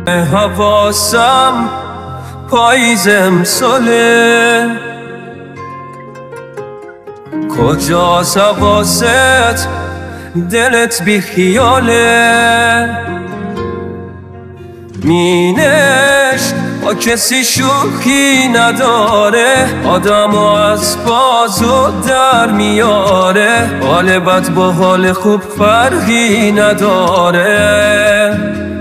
حواسم پاییز امساله، کجاست حواست دلت بی خیاله؟ مینش با کسی شوخی نداره، آدمو از بازو در میاره، حال بد با حال خوب فرقی نداره،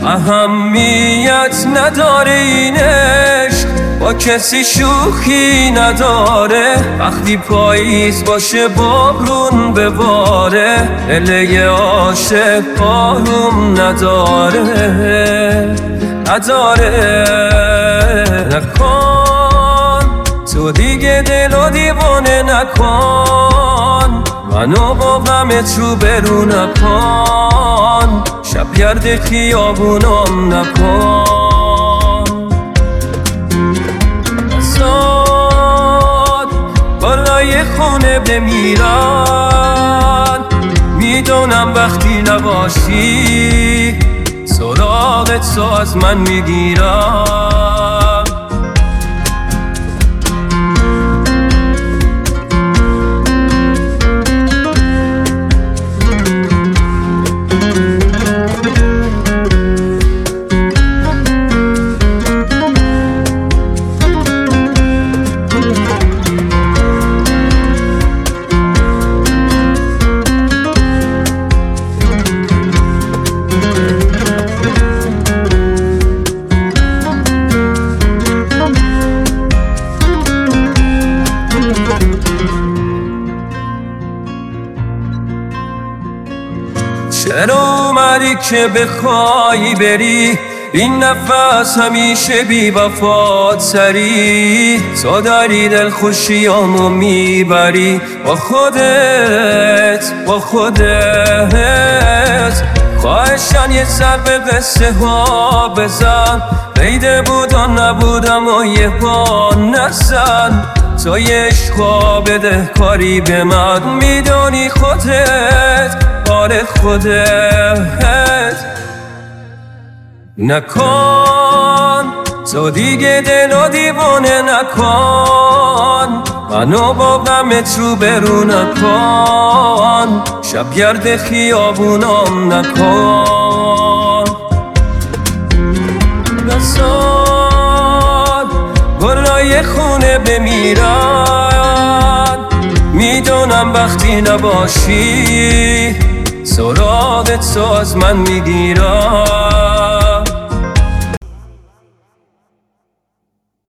اهمیت نداره این عشق با کسی شوخی نداره، وقتی پاییز باشه بارون بباره، دل عاشق آروم نداره. نکن تو دیگه دلو دیوانه نکن، منو با غمت رو برو نکن، شب گرد خیابونم نکن. بسات بالای خونه بمیرن، میدونم وقتی نباشی سراغت سو از من میگیرم. چرا اومدی که بخوای بری، این نفس همیشه بی وفات سری، تو داری دل خوشیامو میبری با خودت خواهشن یه سر به قصه ها بزن، بیده بودم نبودم و یه پا نزن، تو یه عشقا بده کاری به من، میدونی خودت نکن تو دیگه دلو دیوانه نکن، منو با غمت رو برو نکن، شب گرد خیابونم نکن. بسات گلای خونه بمیرن، میدونم وقتی نباشی سراغت سو از من میگیرم.